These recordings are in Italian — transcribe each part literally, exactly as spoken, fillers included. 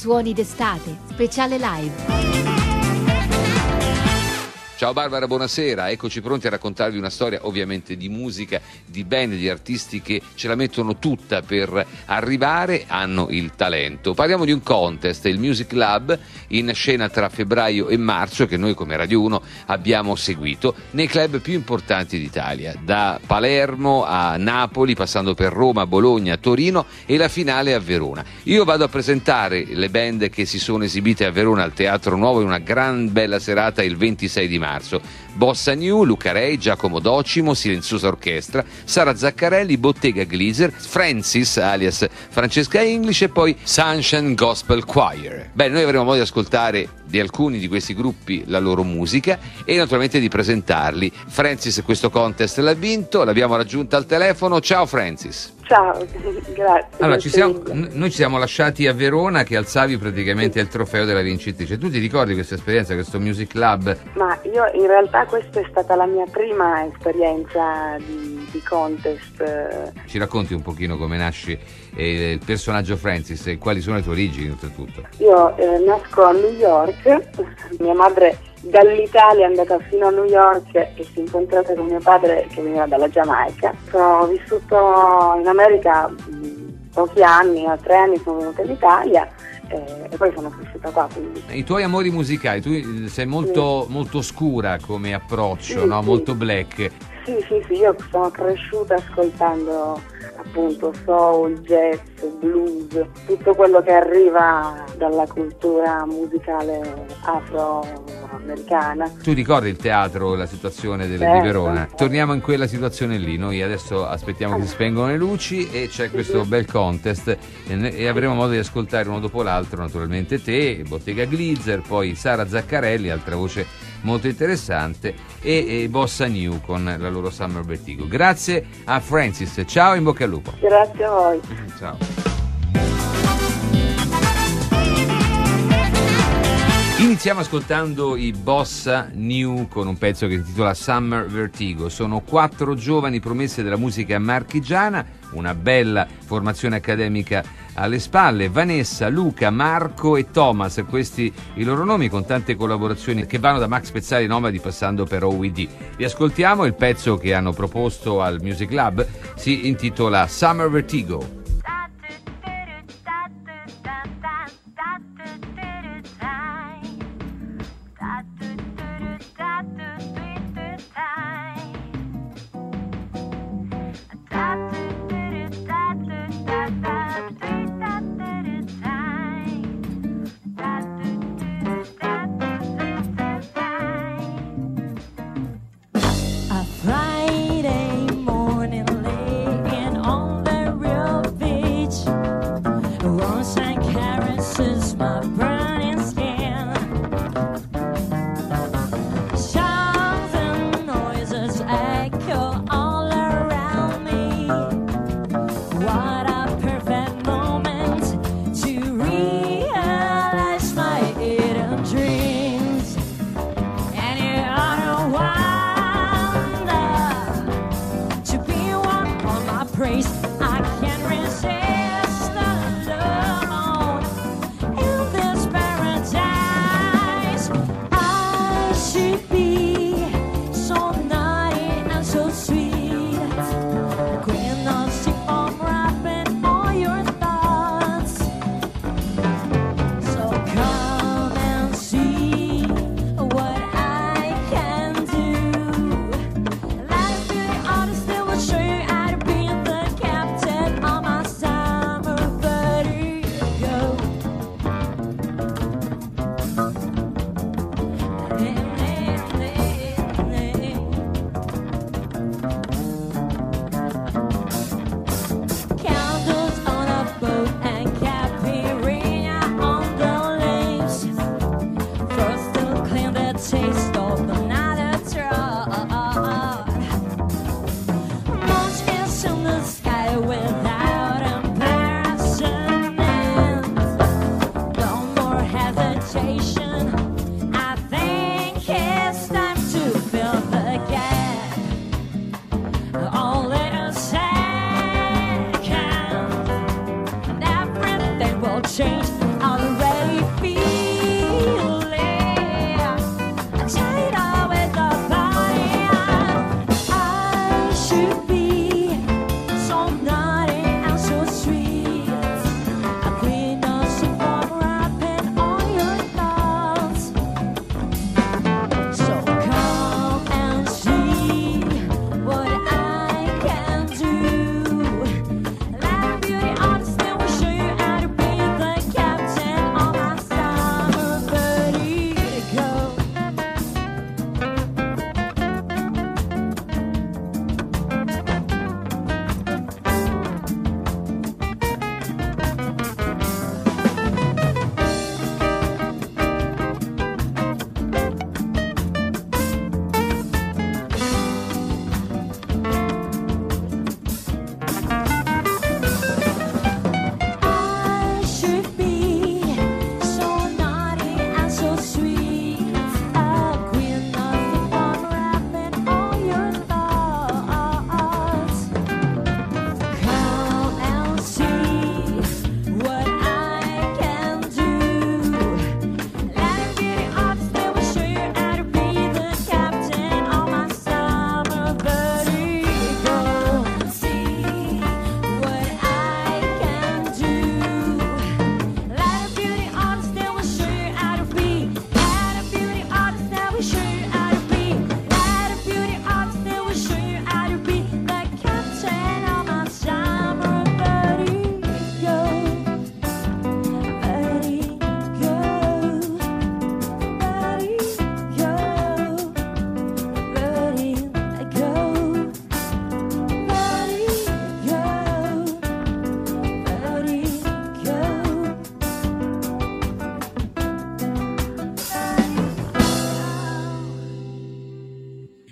Suoni d'estate, speciale live. Ciao Barbara, buonasera, eccoci pronti a raccontarvi una storia ovviamente di musica, di band, di artisti che ce la mettono tutta per arrivare, hanno il talento. Parliamo di un contest, il Music Lab, in scena tra febbraio e marzo, che noi come Radio uno abbiamo seguito nei club più importanti d'Italia, da Palermo a Napoli, passando per Roma, Bologna, Torino e la finale a Verona. Io vado a presentare le band che si sono esibite a Verona al Teatro Nuovo in una gran bella serata il ventisei di marzo. Bossa New, Luca Rei, Giacomo Docimo, Silenziosa Orchestra, Sara Zaccarelli, Bottega Gliser, Francis alias Francesca English e poi Sunshine Gospel Choir. Beh, noi avremo modo di ascoltare di alcuni di questi gruppi la loro musica e naturalmente di presentarli. Francis questo contest l'ha vinto, l'abbiamo raggiunta al telefono. Ciao Francis. Ciao, grazie. Allora, ci siamo, noi ci siamo lasciati a Verona che alzavi praticamente il trofeo della vincitrice. Tu ti ricordi questa esperienza, questo Music Club? Ma io in realtà questa è stata la mia prima esperienza di, di contest. Ci racconti un pochino come nasce eh, il personaggio Francis e quali sono le tue origini oltretutto? Io eh, nasco a New York, mia madre dall'Italia è andata fino a New York e si è incontrata con mio padre che veniva dalla Giamaica. Ho vissuto in America mh, pochi anni, a tre anni sono venuta in Italia eh, e poi sono cresciuta qua. Quindi. I tuoi amori musicali, tu sei molto, sì. molto scura come approccio, sì, no? Sì. Molto black. Sì, sì, sì, io sono cresciuta ascoltando appunto soul, jazz, blues, tutto quello che arriva dalla cultura musicale afroamericana. Tu ricordi il teatro, la situazione delle, certo, di Verona? certo. Torniamo in quella situazione lì, noi adesso aspettiamo che si spengono le luci e c'è questo sì. bel contest e, e avremo modo di ascoltare uno dopo l'altro naturalmente te, Bottega Gliser, poi Sara Zaccarelli, altra voce molto interessante, e, e Bossa New con la loro Summer Vertigo. Grazie a Francis, ciao e in bocca al lupo. Grazie a voi. Ciao. Iniziamo ascoltando i Bossa New con un pezzo che si intitola Summer Vertigo. Sono quattro giovani promesse della musica marchigiana, una bella formazione accademica alle spalle. Vanessa, Luca, Marco e Thomas, questi i loro nomi, con tante collaborazioni che vanno da Max Pezzali Nomadi passando per O W D. Vi ascoltiamo, il pezzo che hanno proposto al Music Lab si intitola Summer Vertigo. Change all the red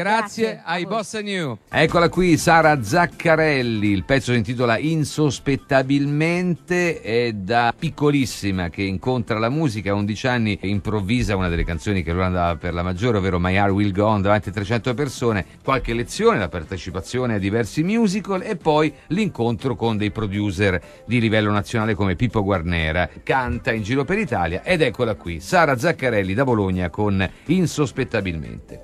Grazie, Grazie ai a voi. Bossa New. Eccola qui Sara Zaccarelli, il pezzo si intitola Insospettabilmente, è da piccolissima che incontra la musica, a undici anni improvvisa una delle canzoni che allora andava per la maggiore, ovvero My Heart Will Go On, davanti a trecento persone, qualche lezione, la partecipazione a diversi musical e poi l'incontro con dei producer di livello nazionale come Pippo Guarnera, canta in giro per Italia ed eccola qui Sara Zaccarelli da Bologna con Insospettabilmente.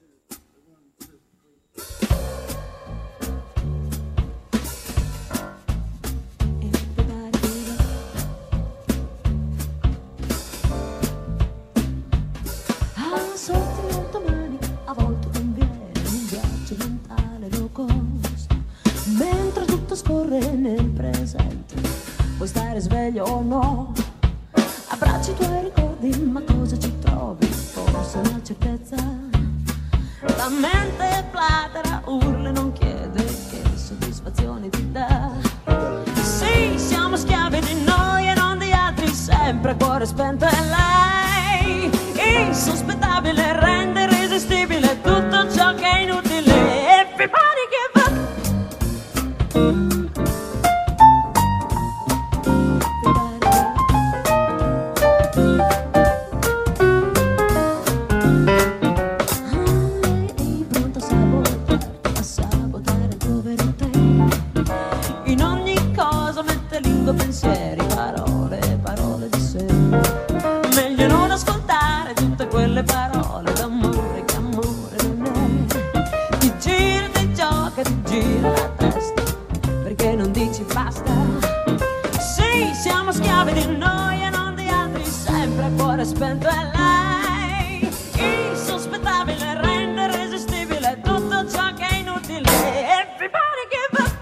Mentre tutto scorre nel presente, puoi stare sveglio o no, abbracci i tuoi ricordi, ma cosa ci trovi? Forse una certezza. La mente platera, urla e non chiede che soddisfazione ti dà. Sì, siamo schiavi di noi e non di altri, sempre a cuore spento è lei. Insospettabile, rende irresistibile tutto ciò che è inutile. Everybody give up. Pensieri, parole, parole di sé. Meglio non ascoltare tutte quelle parole d'amore che amore non è. Ti gira, ti gioca, ti gira la testa, perché non dici basta. Sì, siamo schiavi di noi e non di altri, sempre a cuore spento è lei. Insospettabile, rende irresistibile tutto ciò che è inutile. Everybody give up.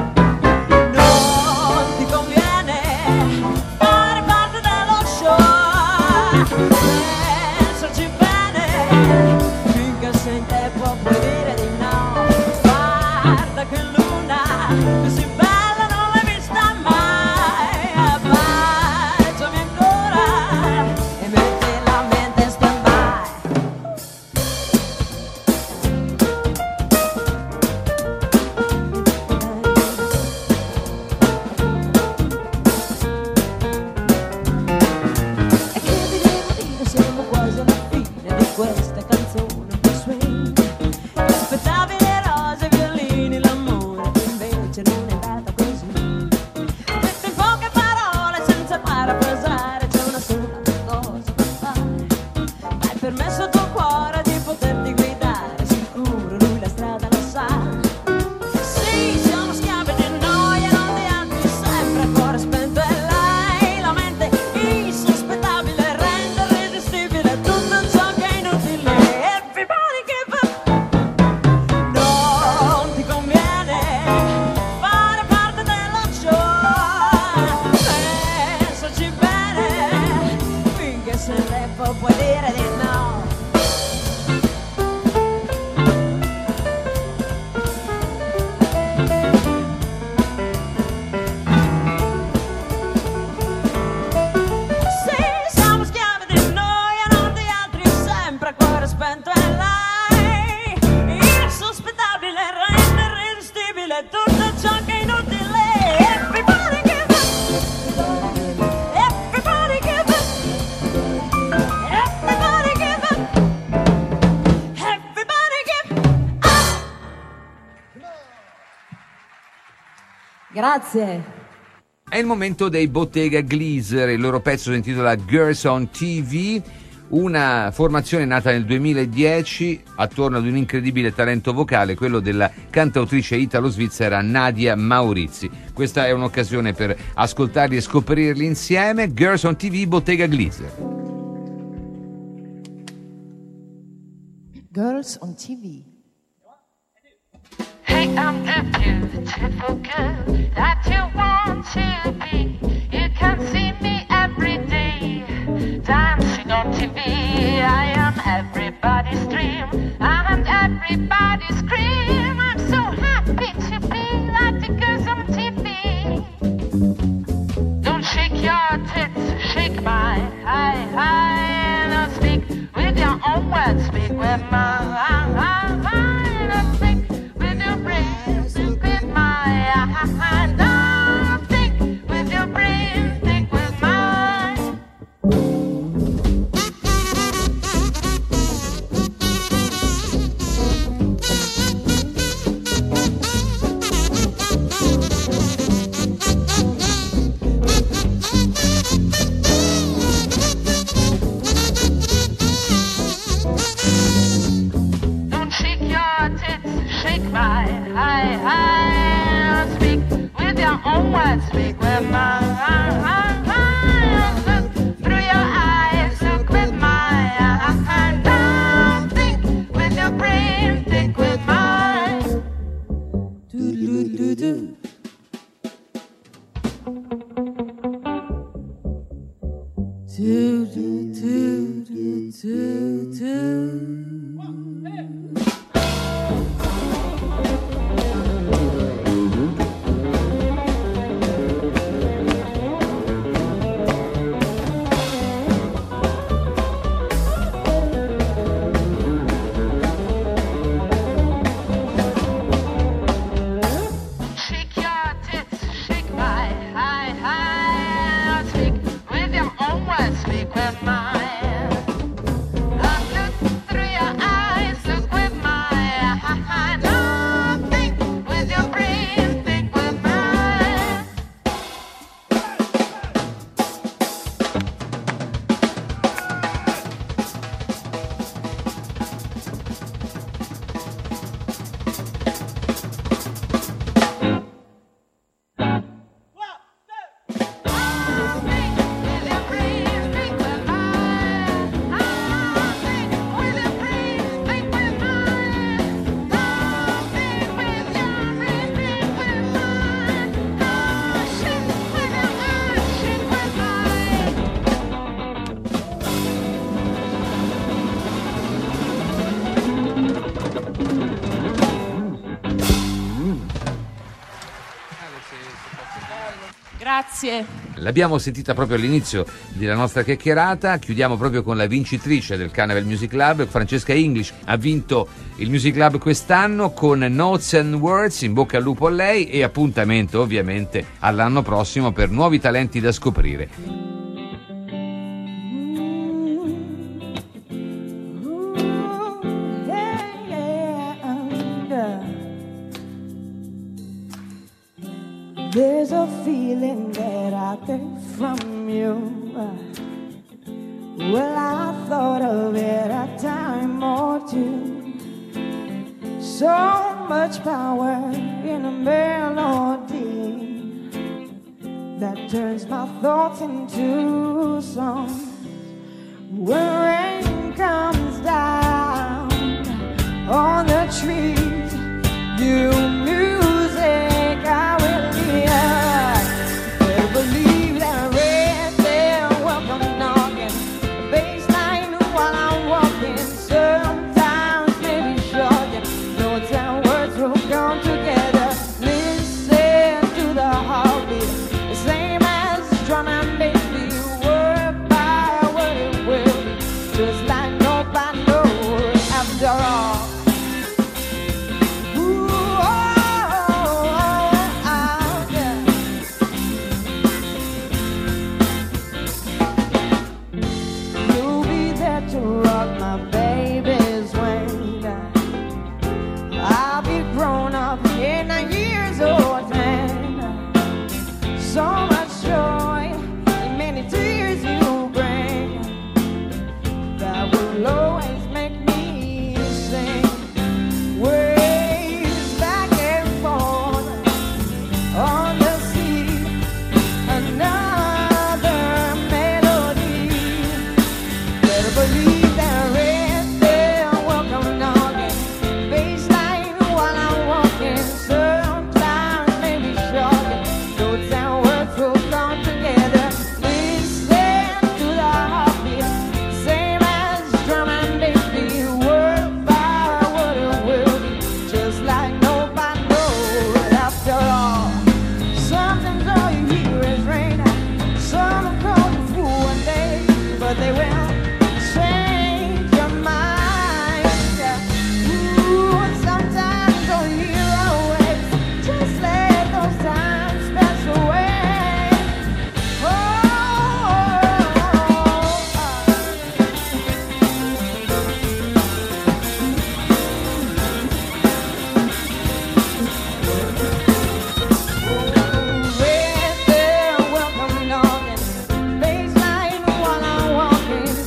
Pensaci bene, finché sei in tempo puoi dire di no. Guarda che luna, così bella non l'hai vista mai. Abbracciami ancora e metti la mente in stand-by. Siamo quasi alla fine di questa canzone di swing. Aspettabile rose, violini, l'amore che invece non è andata così. Detto in poche parole, senza parafrasare, c'è una sola cosa da fare. Hai permesso al tuo cuore di poterti guidare, sicuro lui la strada la sa. Sì, siamo schiavi di noi e non di altri, sempre a cuore spento è lei. La mente insospettabile, rende irresistibile tutto ciò che è inutile. Everybody give up. Non ti conviene fare parte dello show. Pensaci bene, finché sei in tempo puoi dire di no. Sì, siamo schiavi di noi e non di altri, sempre a cuore spento è lei. Insospettabile, rende irresistibile tutto ciò che è inutile. Everybody give up. Everybody give up. Everybody give up. Everybody give up. Grazie. È il momento dei Bottega Gleaser, il loro pezzo si intitola Girls on T V, una formazione nata nel duemiladieci attorno ad un incredibile talento vocale, quello della cantautrice italo-svizzera Nadia Maurizi. Questa è un'occasione per ascoltarli e scoprirli insieme. Girls on T V, Bottega Gleaser. Girls on T V. Hey, I'm the beautiful girl that you want to be. You can see me every day, dancing on T V. I am everybody's dream, and everybody's scream. I'm so happy to be like the girls on T V. Don't shake your tits, shake my high, high. Don't speak with your own words, speak with mine. Do, do, do, do, do, do. Grazie. L'abbiamo sentita proprio all'inizio della nostra chiacchierata, chiudiamo proprio con la vincitrice del Carnival Music Club, Francesca English. Ha vinto il Music Club quest'anno con Notes and Words, in bocca al lupo a lei e appuntamento ovviamente all'anno prossimo per nuovi talenti da scoprire. There's a feeling that I get from you. Well, I thought of it a time or two. So much power in a melody that turns my thoughts into songs. When rain comes down on the trees, you music I will hear. Better believe that red there welcome knocking, the bass line while I'm walking. Sometimes maybe shocking, notes and words will come together. Listen to the heartbeat, the same as drum and bass beat. Word by word it will be, just like nobody knows after all. So much joy and many tears you bring that will always make me sing. Waves back and forth on the sea, another melody. Better believe that red there will come knocking, bass line while I'm walking. Sometimes maybe shocking, notes and words will come together. Listen to the heartbeat, same as drum and bass beat. Word by word it will be, just like nobody knows after all. Sometimes all you hear is rain, some will call you fool one day, but they will change your mind. Ooh, and sometimes all you hear are waves, just let those times pass away. Oh, red there welcome knocking, bass line while I'm walking.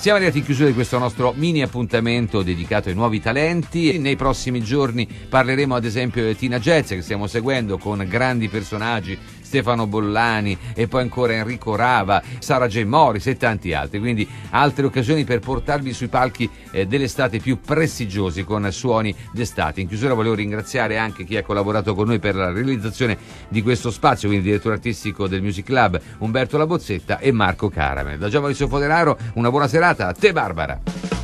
Siamo arrivati in chiusura di questo nostro mini appuntamento dedicato ai nuovi talenti. Nei prossimi giorni parleremo ad esempio di Tina Jazz, che stiamo seguendo con grandi personaggi, Stefano Bollani e poi ancora Enrico Rava, Sara J. Morris e tanti altri, quindi altre occasioni per portarvi sui palchi eh, dell'estate più prestigiosi con suoni d'estate. In chiusura volevo ringraziare anche chi ha collaborato con noi per la realizzazione di questo spazio, quindi il direttore artistico del Music Club Umberto Labozzetta e Marco Caramel. Da Giovanni Foderaro una buona serata a te Barbara.